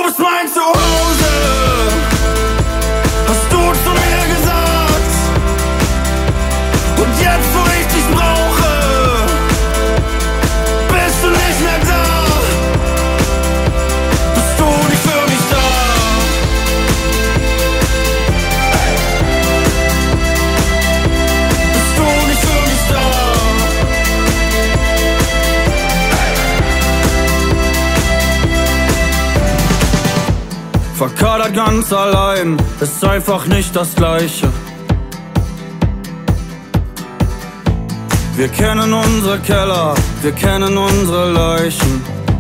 bist mein Zuhause, hast du zu mir gesagt. Und jetzt, wo ich dich brauche, bist du nicht mehr da. Bist du nicht für mich da? Bist du nicht für mich da? Verkadert ganz allein, ist einfach nicht das Gleiche. Wir kennen unsere Keller, wir kennen unsere Leichen.